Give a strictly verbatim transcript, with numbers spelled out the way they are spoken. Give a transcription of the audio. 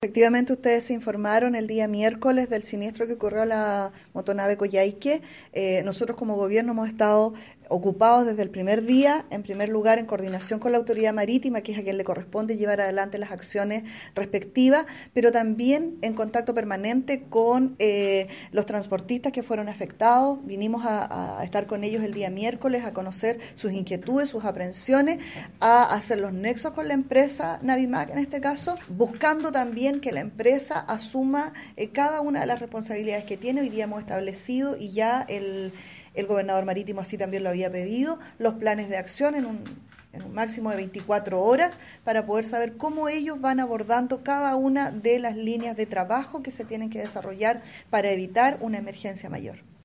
Efectivamente, ustedes se informaron el día miércoles del siniestro que ocurrió a la motonave Coyhaique. Eh, nosotros como gobierno hemos estado ocupados desde el primer día, en primer lugar en coordinación con la autoridad marítima, que es a quien le corresponde llevar adelante las acciones respectivas, pero también en contacto permanente con eh, los transportistas que fueron afectados. Vinimos a, a estar con ellos el día miércoles, a conocer sus inquietudes, sus aprehensiones, a hacer los nexos con la empresa Navimac en este caso, buscando también que la empresa asuma eh, cada una de las responsabilidades que tiene. Hoy día hemos establecido, y ya el, el gobernador marítimo así también lo había pedido, los planes de acción en un, en un máximo de veinticuatro horas para poder saber cómo ellos van abordando cada una de las líneas de trabajo que se tienen que desarrollar para evitar una emergencia mayor.